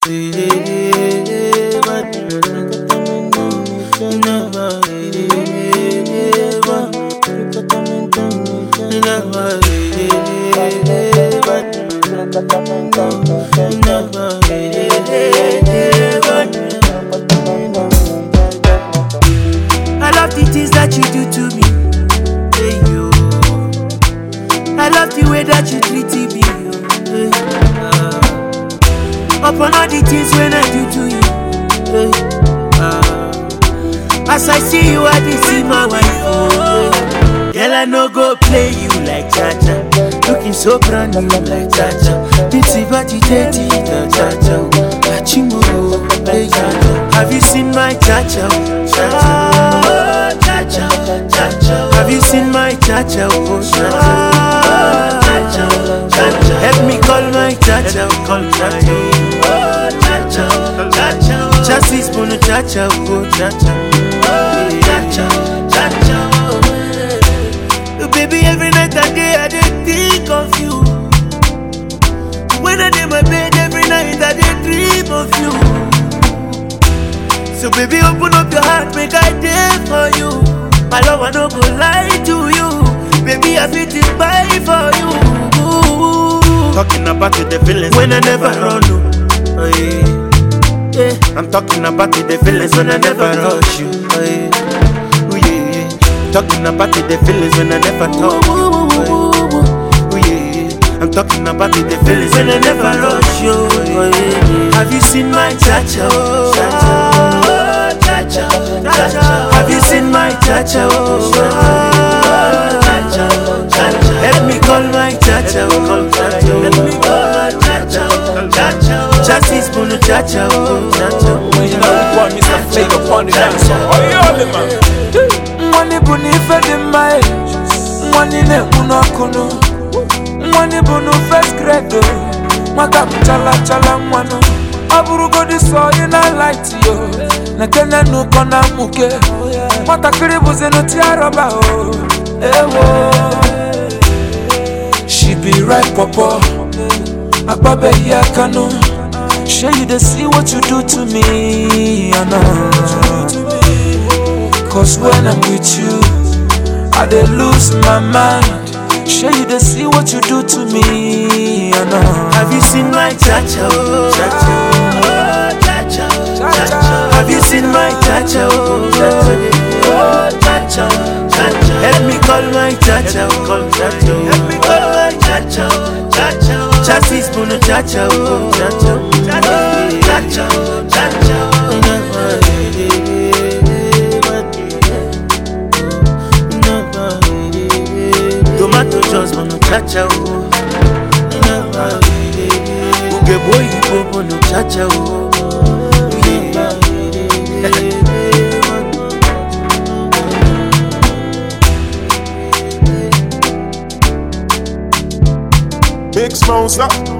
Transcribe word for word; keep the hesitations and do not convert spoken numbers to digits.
I love the things that you do to me. Hey, yo. I love the way that you treat me. Hey, uh. Upon all the things when I do to you. Hey, uh. As I see you, I did see my wife. Oh, hey. Girl, I no go play you like Cha-Cha. Looking so brand new like Cha-Cha. Ditsy bati teti Cha-Cha. Achimo, hey Cha-Cha. Have you seen my Cha-Cha? Cha-Cha, Cha-Cha, Cha-Cha. Have you seen my Cha-Cha? Oh, Cha-Cha, Cha-Cha, Cha-Cha. Help me call my Cha-Cha. Call Cha-Cha. Oh, Cha-Cha, Cha-Cha. Chassis bono Cha-Cha. Oh, Cha-Cha. Oh, Cha-Cha, Cha-Cha. Baby, every night and day I dey think of you. When I dey my bed every night I dey dream of you. So baby, open up your heart, make I dey for you. My love, I no go lie to you. Baby, I fit to buy for you. Talking about you, the feelings when I never run. Oh, yeah. Yeah. I'm talking about you, the feelings when I never rush you. Oh, yeah. Ooh, yeah, yeah. Talking about you, the feelings when I never talk you. Oh, yeah, yeah. I'm talking about you, the feelings when I never rush you. Oh, yeah, yeah. Have you seen my Cha-Cha? Oh, Cha-Cha, Cha-Cha. Have you seen my Cha-Cha? Oh, Cha-Cha, Cha-Cha. Let me call my Cha-Cha. Call Cha-Cha. Let me call my Cha-Cha. Cha-Cha. Chassis bono Cha-Cha. Oh, Cha-Cha. You know we want Mister Flavor upon the dance song. Oh, yeah, man. Money bunny fed in my money ne uno kono. Money bunu first grade. Maka chala chala mwano. Aburu go di so you na light yo. Na kena no kona muke. Mata kiribu zeno tiaroba o. Ewo. She be right papa. Akbabe ya kano. Sure you dey see what you do to me. I know. Cause when I'm with you, I dey lose my mind. Sure you dey see what you do to me. I know. Have you seen my Cha-Cha? Oh, Cha-Cha, oh, Cha-Cha, Cha-Cha. Have you seen my Cha-Cha? Oh, Cha-Cha, Cha-Cha. Help me call my Cha-Cha. Call Cha-Cha. Help me call my Cha-Cha. Cha-Cha. Chassis bono Cha-Cha. Oh, Cha-Cha, Cha-Cha, Cha-Cha. Tomato juice bono Cha-Cha. Uge boy hip bono Cha-Cha. Big Smosa.